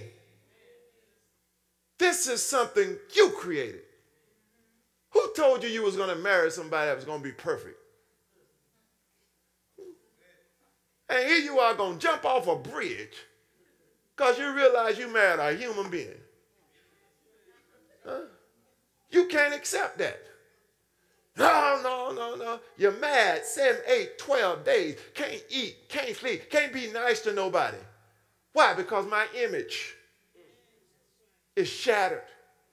This is something you created. Who told you you was going to marry somebody that was going to be perfect? And here you are going to jump off a bridge because you realize you married a human being. Huh? You can't accept that. No, no, no, no. You're mad seven, eight, twelve days. Can't eat, can't sleep, can't be nice to nobody. Why? Because my image is shattered.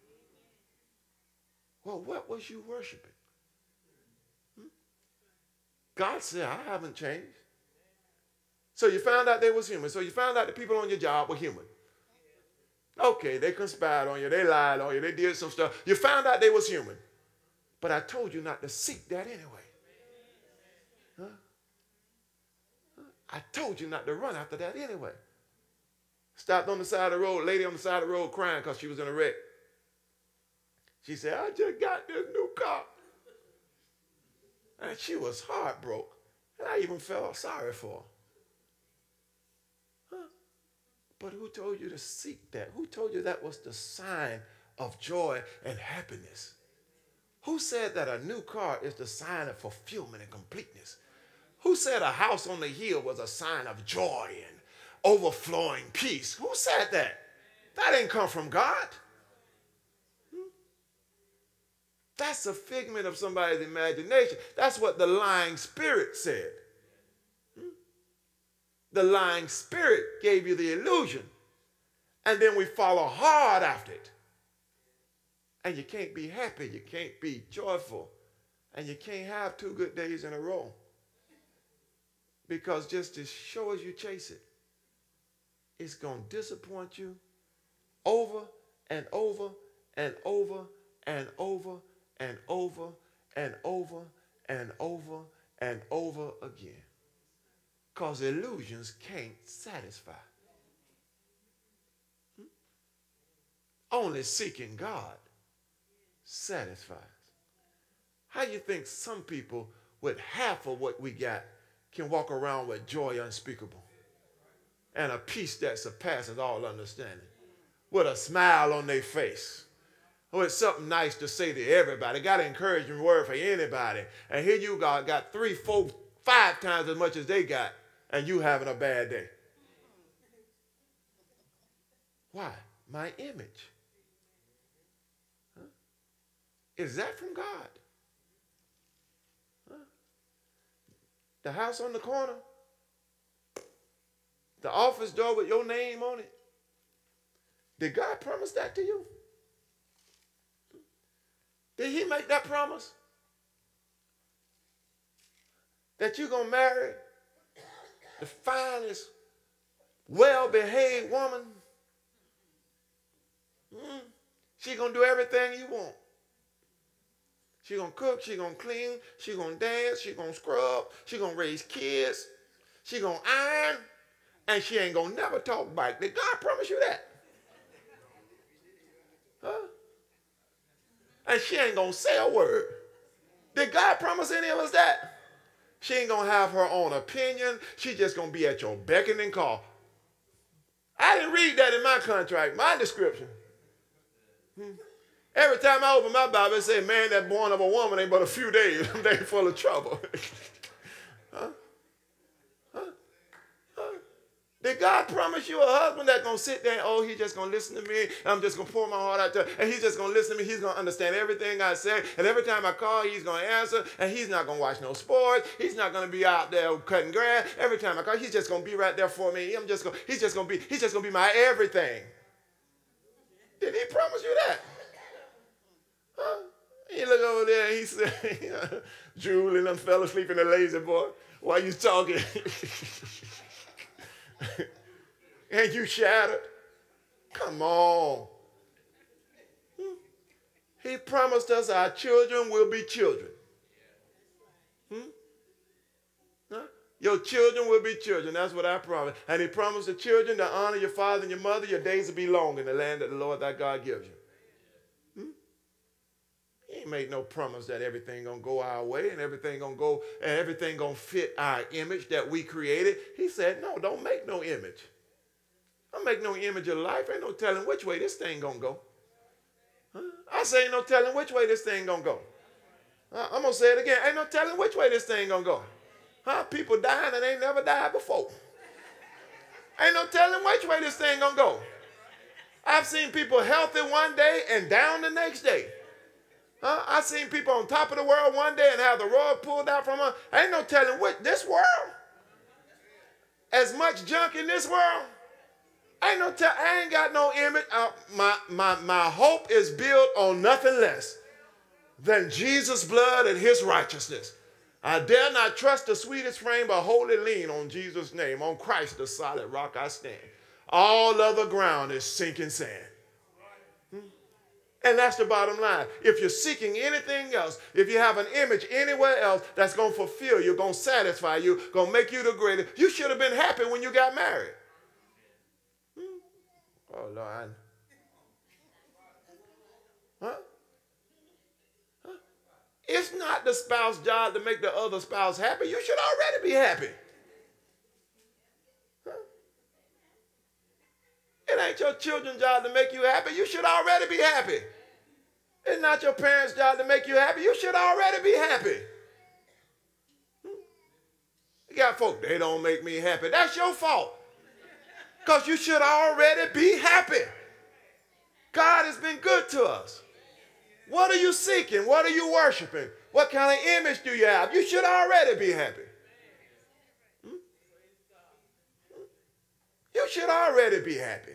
Well, what was you worshiping? Hmm? God said, I haven't changed. So you found out they was human. So you found out the people on your job were human. Okay, they conspired on you. They lied on you. They did some stuff. You found out they was human. But I told you not to seek that anyway. Huh? Huh? I told you not to run after that anyway. Stopped on the side of the road, lady on the side of the road crying because she was in a wreck. She said, I just got this new car. And she was heartbroken. And I even felt sorry for her. Huh? But who told you to seek that? Who told you that was the sign of joy and happiness? Who said that a new car is the sign of fulfillment and completeness? Who said a house on the hill was a sign of joy and overflowing peace? Who said that? That didn't come from God. Hmm? That's a figment of somebody's imagination. That's what the lying spirit said. Hmm? The lying spirit gave you the illusion. And then we follow hard after it. And you can't be happy, you can't be joyful, and you can't have two good days in a row. Because just as sure as you chase it, it's going to disappoint you over and over and over and over and over and over and over and over again. Because illusions can't satisfy. Hmm? Only seeking God satisfies. How you think some people with half of what we got can walk around with joy unspeakable and a peace that surpasses all understanding, with a smile on their face, with something nice to say to everybody, got an encouraging word for anybody, and here you got, got three, four, five times as much as they got, and you having a bad day. Why? My image. Is that from God? Huh? The house on the corner? The office door with your name on it? Did God promise that to you? Did he make that promise? That you're going to marry the finest, well-behaved woman? Mm. She's going to do everything you want. She gonna cook, she gonna clean, she gonna dance, she gonna scrub, she gonna raise kids, she gonna iron, and she ain't gonna never talk back. Did God promise you that? Huh? And she ain't gonna say a word. Did God promise any of us that? She ain't gonna have her own opinion. She just gonna be at your beck and call. I didn't read that in my contract, my description. Hmm. Every time I open my Bible, it says, man that born of a woman ain't but a few days. They full of trouble. Huh? Huh? Huh? Did God promise you a husband that's going to sit there and, oh, he's just going to listen to me. I'm just going to pour my heart out to him. And he's just going to listen to me. He's going to understand everything I say. And every time I call, he's going to answer. And he's not going to watch no sports. He's not going to be out there cutting grass. Every time I call, he's just going to be right there for me. I'm just going, he's just going to be, he's just going to be my everything. Did he promise you that? Huh? He look over there and he said, Julie done fell asleep in the lazy boy while you talking. And you shattered. Come on. Hmm? He promised us our children will be children. Hmm? Huh? Your children will be children. That's what I promised. And he promised the children to honor your father and your mother. Your days will be long in the land that the Lord thy God gives you. He ain't made no promise that everything gonna go our way and everything gonna go and everything gonna fit our image that we created. He said, no, don't make no image. Don't make no image of life. Ain't no telling which way this thing gonna go. Huh? I say ain't no telling which way this thing gonna go. Uh, I'm gonna say it again. Ain't no telling which way this thing gonna go. Huh? People dying and ain't never died before. Ain't no telling which way this thing gonna go. I've seen people healthy one day and down the next day. Huh? I seen people on top of the world one day and have the rug pulled out from them. Ain't no telling what this world. As much junk in this world. Ain't no tell. I ain't got no image. Uh, my my my hope is built on nothing less than Jesus' blood and his righteousness. I dare not trust the sweetest frame, but wholly lean on Jesus' name. On Christ, the solid rock I stand. All other ground is sinking sand. Hmm? And that's the bottom line. If you're seeking anything else, if you have an image anywhere else that's going to fulfill you, going to satisfy you, going to make you the greatest, you should have been happy when you got married. Hmm? Oh, Lord. Huh? It's not the spouse's job to make the other spouse happy. You should already be happy. Huh? It ain't your children's job to make you happy. You should already be happy. It's not your parents' job to make you happy. You should already be happy. Hmm? You got folk, they don't make me happy. That's your fault. Because you should already be happy. God has been good to us. What are you seeking? What are you worshiping? What kind of image do you have? You should already be happy. Hmm? You should already be happy.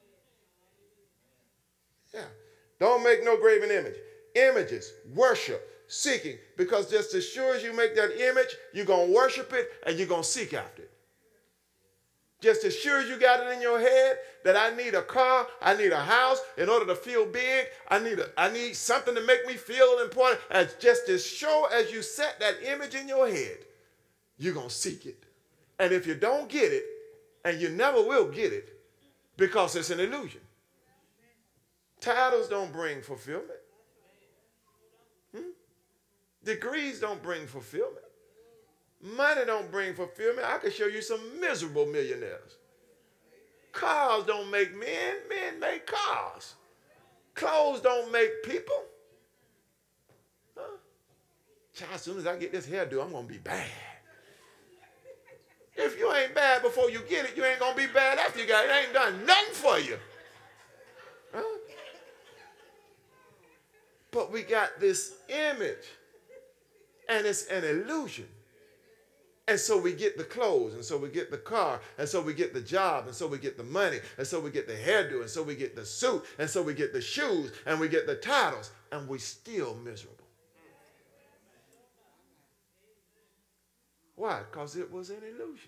Yeah. Don't make no graven image. Images, worship, seeking. Because just as sure as you make that image, you're going to worship it and you're going to seek after it. Just as sure as you got it in your head that I need a car, I need a house in order to feel big, I need a, I need something to make me feel important, as just as sure as you set that image in your head, you're going to seek it. And if you don't get it, and you never will get it, because it's an illusion. Titles don't bring fulfillment. Hmm? Degrees don't bring fulfillment. Money don't bring fulfillment. I can show you some miserable millionaires. Cars don't make men. Men make cars. Clothes don't make people. Huh? Child, as soon as I get this hairdo, I'm going to be bad. If you ain't bad before you get it, you ain't going to be bad after you got it. It ain't done nothing for you. Huh? But we got this image, and it's an illusion. And so we get the clothes, and so we get the car, and so we get the job, and so we get the money, and so we get the hairdo, and so we get the suit, and so we get the shoes, and we get the titles, and we still miserable. Why? Because it was an illusion.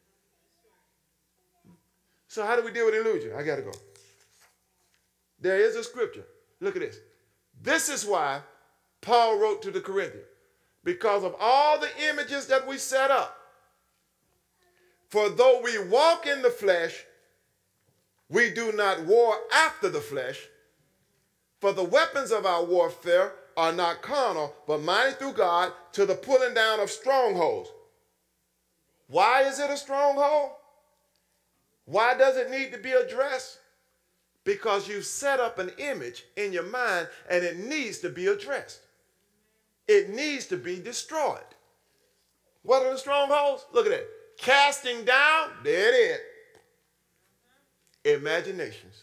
So how do we deal with illusion? I got to go. There is a scripture. Look at this. This is why Paul wrote to the Corinthians. Because of all the images that we set up. For though we walk in the flesh, we do not war after the flesh. For the weapons of our warfare are not carnal, but mighty through God to the pulling down of strongholds. Why is it a stronghold? Why does it need to be addressed? Because you've set up an image in your mind and it needs to be addressed. It needs to be destroyed. What are the strongholds? Look at that. Casting down, there it is. Imaginations.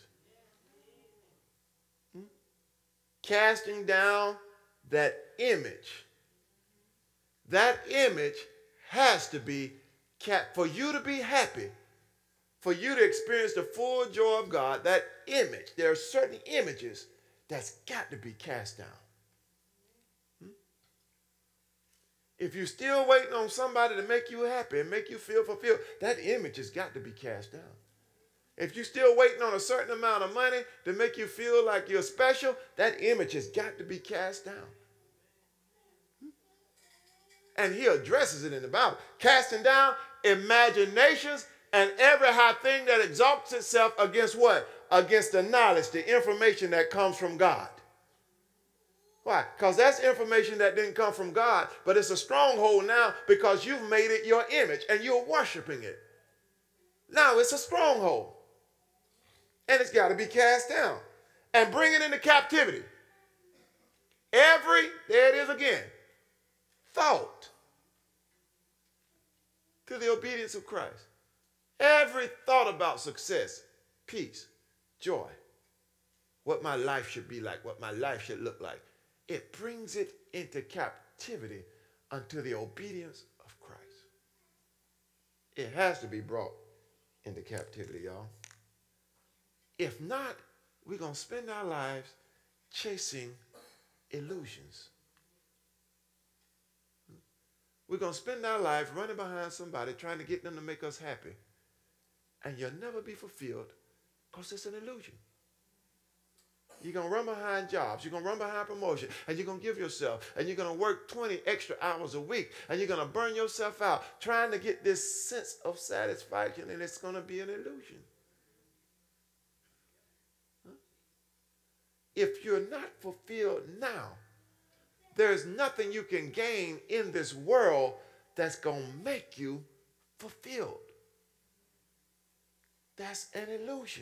Hmm? Casting down that image. That image has to be, for you to be happy, for you to experience the full joy of God, that image, there are certain images that's got to be cast down. If you're still waiting on somebody to make you happy and make you feel fulfilled, that image has got to be cast down. If you're still waiting on a certain amount of money to make you feel like you're special, that image has got to be cast down. And he addresses it in the Bible. Casting down imaginations and every high thing that exalts itself against what? Against the knowledge, the information that comes from God. Why? Because that's information that didn't come from God, but it's a stronghold now because you've made it your image and you're worshiping it. Now it's a stronghold. And it's got to be cast down and bring it into captivity. Every, there it is again, thought to the obedience of Christ. Every thought about success, peace, joy, what my life should be like, what my life should look like. it brings it into captivity unto the obedience of Christ. It has to be brought into captivity, y'all. If not, we're going to spend our lives chasing illusions. We're going to spend our life running behind somebody trying to get them to make us happy. And you'll never be fulfilled because it's an illusion. You're going to run behind jobs. You're going to run behind promotion. And you're going to give yourself. And you're going to work twenty extra hours a week. And you're going to burn yourself out trying to get this sense of satisfaction. And it's going to be an illusion. Huh? If you're not fulfilled now, there's nothing you can gain in this world that's going to make you fulfilled. That's an illusion.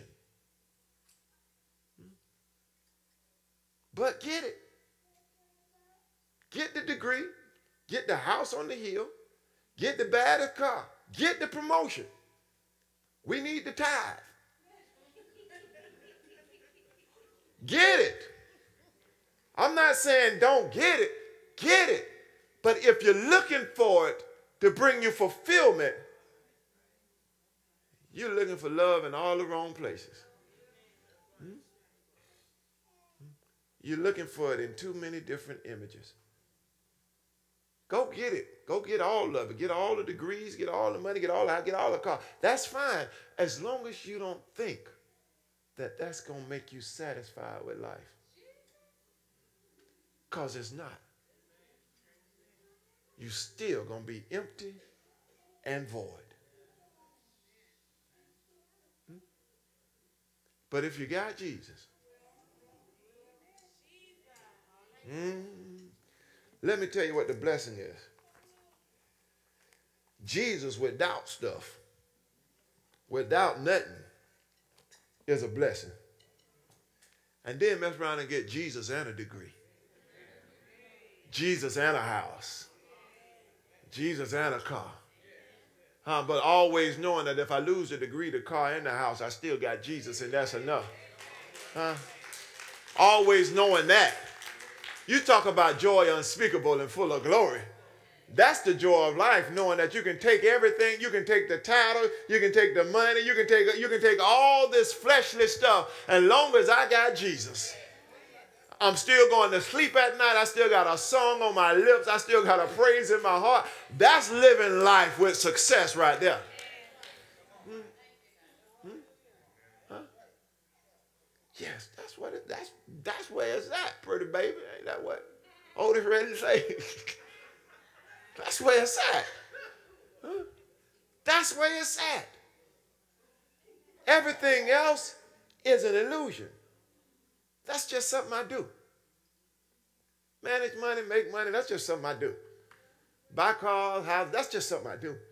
But get it. Get the degree. Get the house on the hill. Get the baddest car. Get the promotion. We need the tithe. Get it. I'm not saying don't get it. Get it. But if you're looking for it to bring you fulfillment, you're looking for love in all the wrong places. Hmm? You're looking for it in too many different images. Go get it. Go get all of it. Get all the degrees, get all the money, get all the, get all the car. That's fine as long as you don't think that that's going to make you satisfied with life. Because it's not. You're still going to be empty and void. Hmm? But if you got Jesus, mm, let me tell you what the blessing is. Jesus without stuff, without nothing, is a blessing. And then mess around and get Jesus and a degree. Jesus and a house. Jesus and a car. Huh? But always knowing that if I lose the degree, the car, and the house, I still got Jesus, and that's enough. Huh? Always knowing that. You talk about joy unspeakable and full of glory. That's the joy of life, knowing that you can take everything. You can take the title. You can take the money. You can take, you can take all this fleshly stuff. As long as I got Jesus, I'm still going to sleep at night. I still got a song on my lips. I still got a praise in my heart. That's living life with success right there. Hmm? Hmm? Huh? Yes, that's what it, that's that's where it's at, pretty baby. Ain't that what Otis ready to say? That's where it's at. Huh? That's where it's at. Everything else is an illusion. That's just something I do. Manage money, make money, that's just something I do. Buy cars, houses, that's just something I do.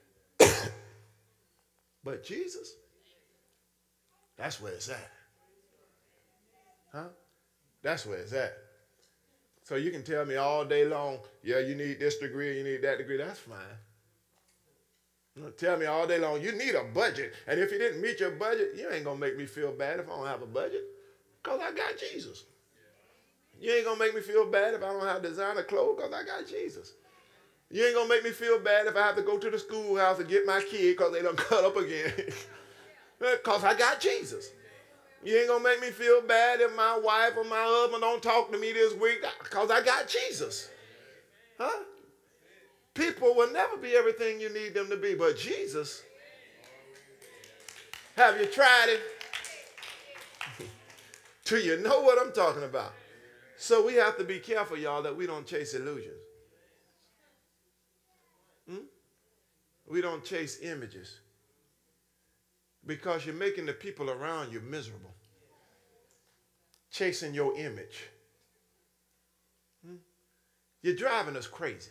But Jesus, that's where it's at. Huh? That's where it's at. So you can tell me all day long, yeah, you need this degree, you need that degree, that's fine. You know, tell me all day long, you need a budget. And if you didn't meet your budget, you ain't going to make me feel bad if I don't have a budget. Because I got Jesus. You ain't going to make me feel bad if I don't have designer clothes because I got Jesus. You ain't going to make me feel bad if I have to go to the schoolhouse and get my kid because they done cut up again. Because I got Jesus. You ain't going to make me feel bad if my wife or my husband don't talk to me this week because I got Jesus. Huh? People will never be everything you need them to be, but Jesus, have you tried it? Do you know what I'm talking about? So we have to be careful, y'all, that we don't chase illusions. Hmm? We don't chase images. Because you're making the people around you miserable. Chasing your image. Hmm? You're driving us crazy.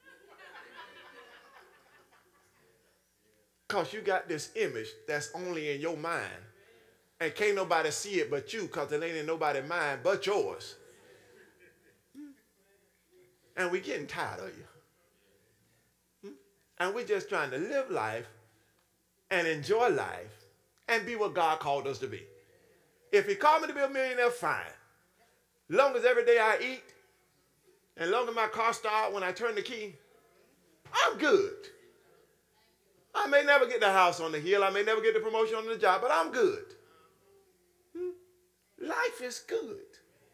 Because you got this image that's only in your mind. And can't nobody see it but you because it ain't in nobody's mind but yours. Hmm? And we getting tired of you. Hmm? And we're just trying to live life and enjoy life and be what God called us to be. If he called me to be a millionaire, fine. Long as every day I eat And as long as my car starts when I turn the key, I'm good. I may never get the house on the hill. I may never get the promotion on the job, but I'm good. Hmm? Life is good.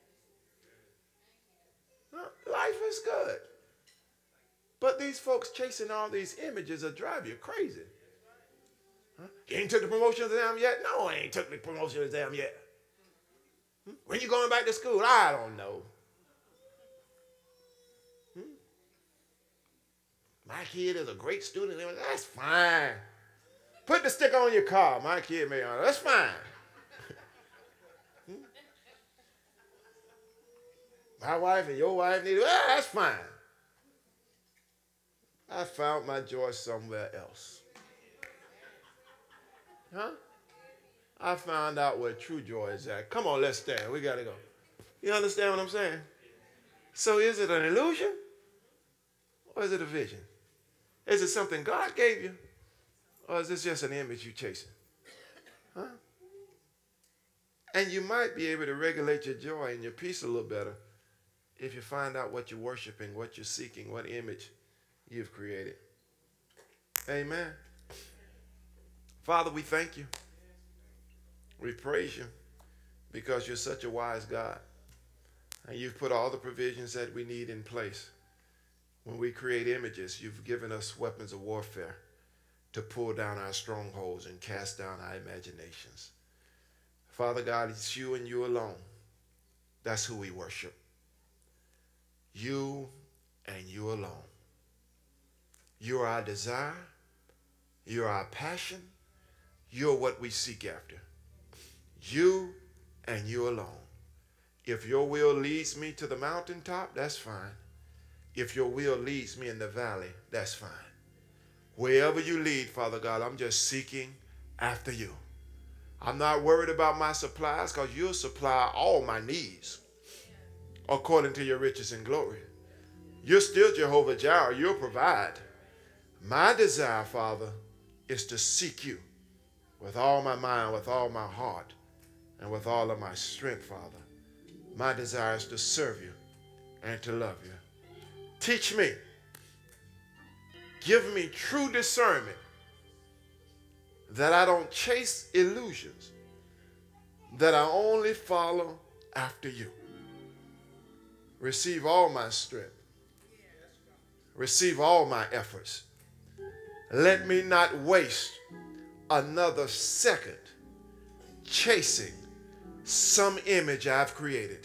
Huh? Life is good. But these folks chasing all these images will drive you crazy. Huh? You ain't took the promotion exam yet? No, I ain't took the promotion exam yet. Hmm? When you going back to school? I don't know. Hmm? My kid is a great student. That's fine. Put the sticker on your car. My kid may on. That's fine. hmm? My wife and your wife need. Well, that's fine. I found my joy somewhere else. Huh? I found out where true joy is at. Come on, let's stand. We got to go. You understand what I'm saying? So is it an illusion or is it a vision? Is it something God gave you or is this just an image you're chasing? Huh? And you might be able to regulate your joy and your peace a little better if you find out what you're worshiping, what you're seeking, what image you've created. Amen. Father, we thank you. We praise you because you're such a wise God. And you've put all the provisions that we need in place. When we create images, you've given us weapons of warfare to pull down our strongholds and cast down our imaginations. Father God, it's you and you alone. That's who we worship. You and you alone. You're our desire. You're our passion. You're what we seek after. You and you alone. If your will leads me to the mountaintop, that's fine. If your will leads me in the valley, that's fine. Wherever you lead, Father God, I'm just seeking after you. I'm not worried about my supplies because you'll supply all my needs according to your riches and glory. You're still Jehovah Jireh. You'll provide. My desire, Father, is to seek you with all my mind, with all my heart, and with all of my strength, Father. My desire is to serve you and to love you. Teach me. Give me true discernment that I don't chase illusions, that I only follow after you. Receive all my strength. Receive all my efforts. Let me not waste another second chasing some image I've created.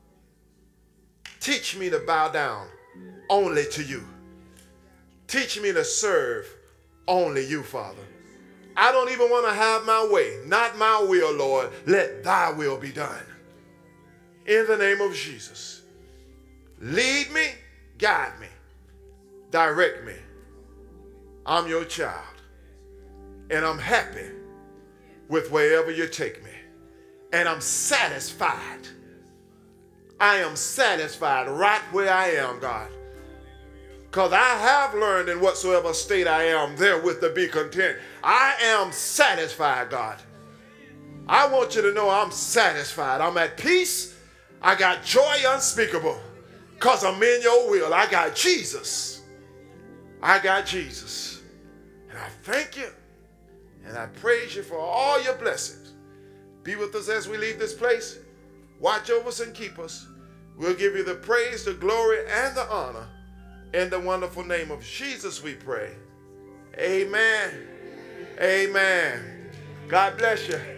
Teach me to bow down only to you. Teach me to serve only you, Father. I don't even want to have my way. Not my will, Lord. Let thy will be done. In the name of Jesus. Lead me, guide me, direct me. I'm your child. And I'm happy with wherever you take me. And I'm satisfied. I am satisfied right where I am, God. Because I have learned in whatsoever state I am, therewith to be content. I am satisfied, God. I want you to know I'm satisfied. I'm at peace. I got joy unspeakable because I'm in your will. I got Jesus. I got Jesus. And I thank you. And I praise you for all your blessings. Be with us as we leave this place. Watch over us and keep us. We'll give you the praise, the glory, and the honor. In the wonderful name of Jesus we pray. Amen. Amen. God bless you.